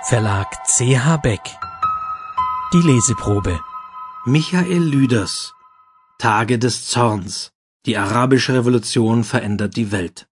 Verlag C.H. Beck. Die Leseprobe. Michael Lüders. Tage des Zorns. Die arabische Revolution verändert die Welt.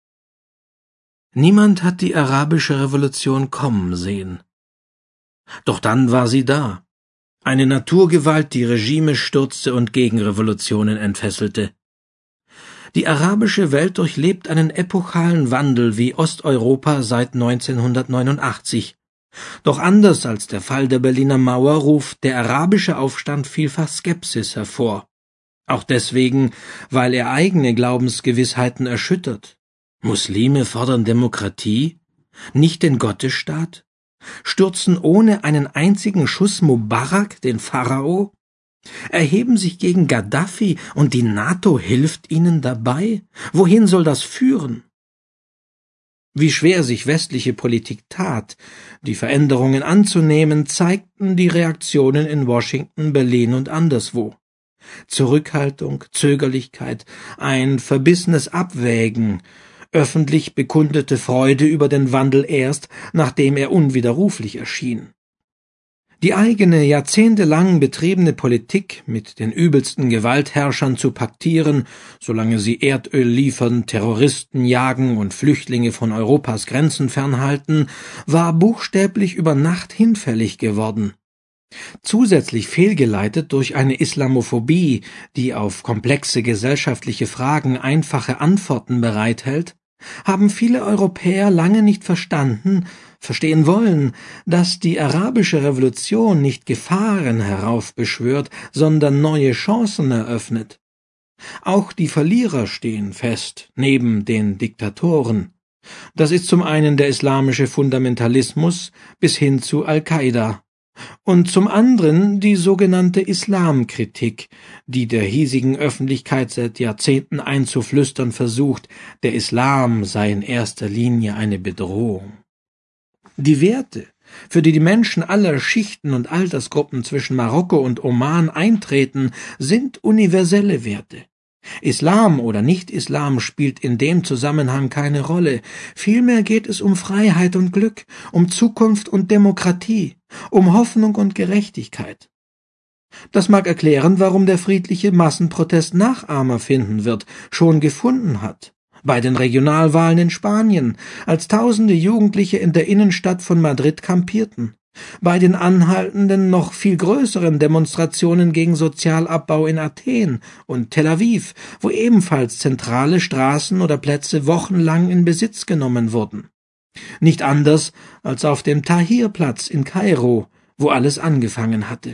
Niemand hat die arabische Revolution kommen sehen. Doch dann war sie da. Eine Naturgewalt, die Regime stürzte und Gegenrevolutionen entfesselte. Die arabische Welt durchlebt einen epochalen Wandel wie Osteuropa seit 1989. Doch anders als der Fall der Berliner Mauer ruft der arabische Aufstand vielfach Skepsis hervor. Auch deswegen, weil er eigene Glaubensgewissheiten erschüttert. Muslime fordern Demokratie, nicht den Gottesstaat, stürzen ohne einen einzigen Schuss Mubarak, den Pharao, erheben sich gegen Gaddafi und die NATO hilft ihnen dabei? Wohin soll das führen? Wie schwer sich westliche Politik tat, die Veränderungen anzunehmen, zeigten die Reaktionen in Washington, Berlin und anderswo. Zurückhaltung, Zögerlichkeit, ein verbissenes Abwägen, öffentlich bekundete Freude über den Wandel erst, nachdem er unwiderruflich erschien. Die eigene jahrzehntelang betriebene Politik, mit den übelsten Gewaltherrschern zu paktieren, solange sie Erdöl liefern, Terroristen jagen und Flüchtlinge von Europas Grenzen fernhalten, war buchstäblich über Nacht hinfällig geworden. Zusätzlich fehlgeleitet durch eine Islamophobie, die auf komplexe gesellschaftliche Fragen einfache Antworten bereithält, haben viele Europäer lange nicht verstehen wollen, dass die arabische Revolution nicht Gefahren heraufbeschwört, sondern neue Chancen eröffnet. Auch die Verlierer stehen fest, neben den Diktatoren. Das ist zum einen der islamische Fundamentalismus bis hin zu Al-Qaida. Und zum anderen die sogenannte Islamkritik, die der hiesigen Öffentlichkeit seit Jahrzehnten einzuflüstern versucht, der Islam sei in erster Linie eine Bedrohung. Die Werte, für die die Menschen aller Schichten und Altersgruppen zwischen Marokko und Oman eintreten, sind universelle Werte. Islam oder Nicht-Islam spielt in dem Zusammenhang keine Rolle. Vielmehr geht es um Freiheit und Glück, um Zukunft und Demokratie, um Hoffnung und Gerechtigkeit. Das mag erklären, warum der friedliche Massenprotest Nachahmer finden wird, schon gefunden hat. Bei den Regionalwahlen in Spanien, als tausende Jugendliche in der Innenstadt von Madrid kampierten. Bei den anhaltenden, noch viel größeren Demonstrationen gegen Sozialabbau in Athen und Tel Aviv, wo ebenfalls zentrale Straßen oder Plätze wochenlang in Besitz genommen wurden. Nicht anders als auf dem Tahrirplatz in Kairo, wo alles angefangen hatte.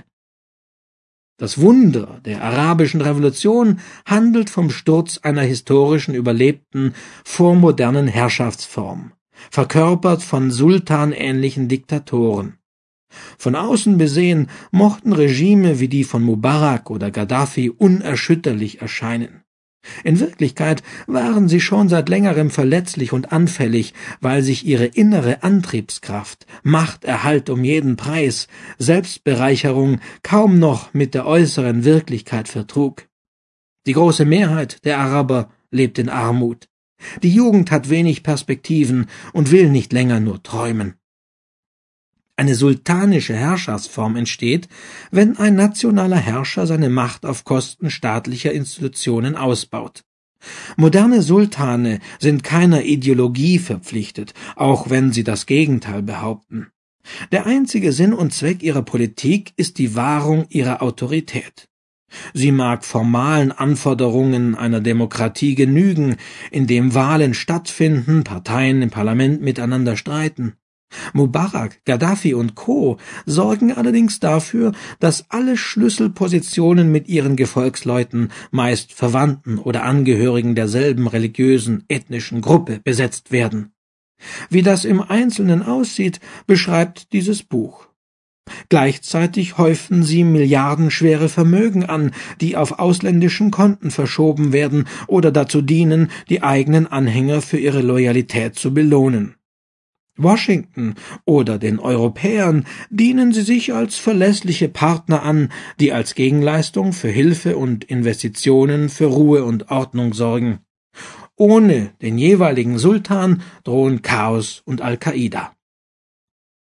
Das Wunder der arabischen Revolution handelt vom Sturz einer historischen überlebten, vormodernen Herrschaftsform, verkörpert von sultanähnlichen Diktatoren. Von außen besehen mochten Regime wie die von Mubarak oder Gaddafi unerschütterlich erscheinen. In Wirklichkeit waren sie schon seit längerem verletzlich und anfällig, weil sich ihre innere Antriebskraft, Machterhalt um jeden Preis, Selbstbereicherung kaum noch mit der äußeren Wirklichkeit vertrug. Die große Mehrheit der Araber lebt in Armut. Die Jugend hat wenig Perspektiven und will nicht länger nur träumen. Eine sultanische Herrschaftsform entsteht, wenn ein nationaler Herrscher seine Macht auf Kosten staatlicher Institutionen ausbaut. Moderne Sultane sind keiner Ideologie verpflichtet, auch wenn sie das Gegenteil behaupten. Der einzige Sinn und Zweck ihrer Politik ist die Wahrung ihrer Autorität. Sie mag formalen Anforderungen einer Demokratie genügen, indem Wahlen stattfinden, Parteien im Parlament miteinander streiten. Mubarak, Gaddafi und Co. sorgen allerdings dafür, dass alle Schlüsselpositionen mit ihren Gefolgsleuten, meist Verwandten oder Angehörigen derselben religiösen, ethnischen Gruppe, besetzt werden. Wie das im Einzelnen aussieht, beschreibt dieses Buch. Gleichzeitig häufen sie milliardenschwere Vermögen an, die auf ausländischen Konten verschoben werden oder dazu dienen, die eigenen Anhänger für ihre Loyalität zu belohnen. Washington oder den Europäern dienen sie sich als verlässliche Partner an, die als Gegenleistung für Hilfe und Investitionen für Ruhe und Ordnung sorgen. Ohne den jeweiligen Sultan drohen Chaos und Al-Qaida.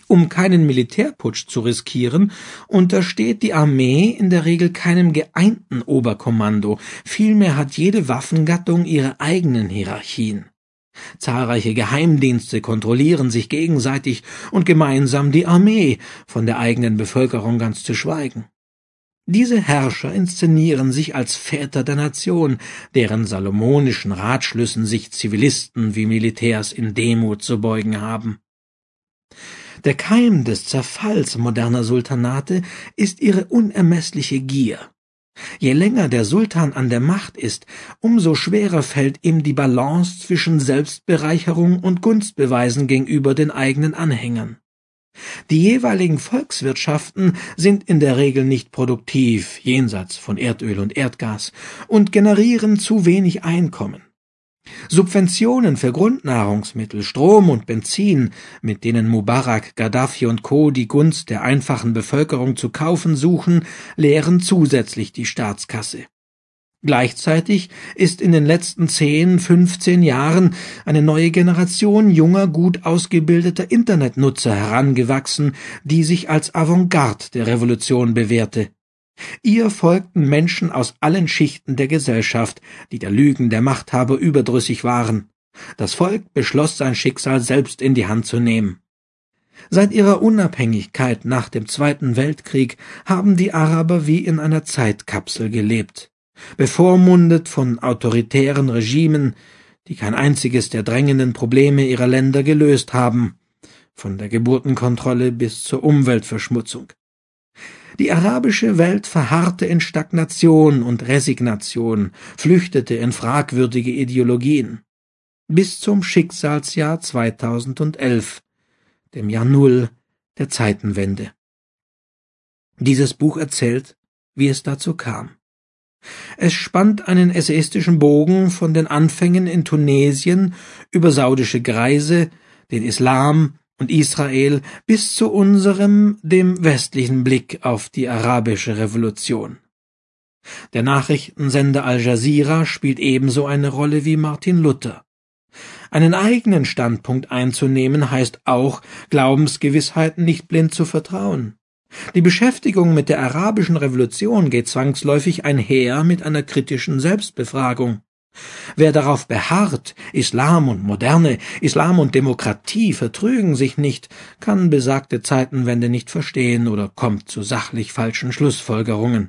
Um keinen Militärputsch zu riskieren, untersteht die Armee in der Regel keinem geeinten Oberkommando, vielmehr hat jede Waffengattung ihre eigenen Hierarchien. Zahlreiche Geheimdienste kontrollieren sich gegenseitig und gemeinsam die Armee, von der eigenen Bevölkerung ganz zu schweigen. Diese Herrscher inszenieren sich als Väter der Nation, deren salomonischen Ratschlüssen sich Zivilisten wie Militärs in Demut zu beugen haben. Der Keim des Zerfalls moderner Sultanate ist ihre unermessliche Gier. Je länger der Sultan an der Macht ist, umso schwerer fällt ihm die Balance zwischen Selbstbereicherung und Gunstbeweisen gegenüber den eigenen Anhängern. Die jeweiligen Volkswirtschaften sind in der Regel nicht produktiv, jenseits von Erdöl und Erdgas, und generieren zu wenig Einkommen. Subventionen für Grundnahrungsmittel, Strom und Benzin, mit denen Mubarak, Gaddafi und Co. die Gunst der einfachen Bevölkerung zu kaufen suchen, leeren zusätzlich die Staatskasse. Gleichzeitig ist in den letzten 10, 15 Jahren eine neue Generation junger, gut ausgebildeter Internetnutzer herangewachsen, die sich als Avantgarde der Revolution bewährte. Ihr folgten Menschen aus allen Schichten der Gesellschaft, die der Lügen der Machthaber überdrüssig waren. Das Volk beschloss, sein Schicksal selbst in die Hand zu nehmen. Seit ihrer Unabhängigkeit nach dem Zweiten Weltkrieg haben die Araber wie in einer Zeitkapsel gelebt. Bevormundet von autoritären Regimen, die kein einziges der drängenden Probleme ihrer Länder gelöst haben, von der Geburtenkontrolle bis zur Umweltverschmutzung. Die arabische Welt verharrte in Stagnation und Resignation, flüchtete in fragwürdige Ideologien. Bis zum Schicksalsjahr 2011, dem Jahr Null der Zeitenwende. Dieses Buch erzählt, wie es dazu kam. Es spannt einen essayistischen Bogen von den Anfängen in Tunesien über saudische Greise, den Islam und Israel bis zu unserem, dem westlichen Blick auf die arabische Revolution. Der Nachrichtensender Al Jazeera spielt ebenso eine Rolle wie Martin Luther. Einen eigenen Standpunkt einzunehmen heißt auch, Glaubensgewissheiten nicht blind zu vertrauen. Die Beschäftigung mit der arabischen Revolution geht zwangsläufig einher mit einer kritischen Selbstbefragung. Wer darauf beharrt, Islam und Moderne, Islam und Demokratie vertrügen sich nicht, kann besagte Zeitenwende nicht verstehen oder kommt zu sachlich falschen Schlussfolgerungen.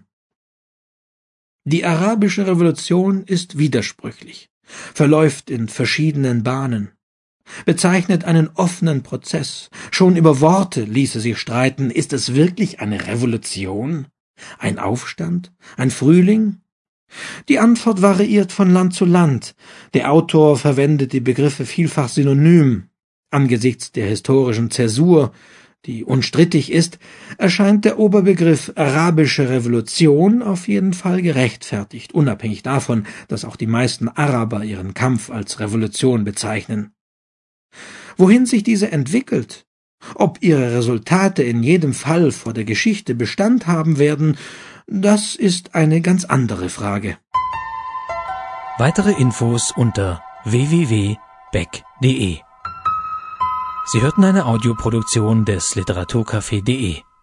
Die arabische Revolution ist widersprüchlich, verläuft in verschiedenen Bahnen, bezeichnet einen offenen Prozess. Schon über Worte ließe sich streiten, ist es wirklich eine Revolution? Ein Aufstand? Ein Frühling? Die Antwort variiert von Land zu Land. Der Autor verwendet die Begriffe vielfach synonym. Angesichts der historischen Zäsur, die unstrittig ist, erscheint der Oberbegriff arabische Revolution auf jeden Fall gerechtfertigt, unabhängig davon, dass auch die meisten Araber ihren Kampf als Revolution bezeichnen. Wohin sich diese entwickelt, ob ihre Resultate in jedem Fall vor der Geschichte Bestand haben werden, das ist eine ganz andere Frage. Weitere Infos unter www.beck.de. Sie hörten eine Audioproduktion des Literaturcafé.de.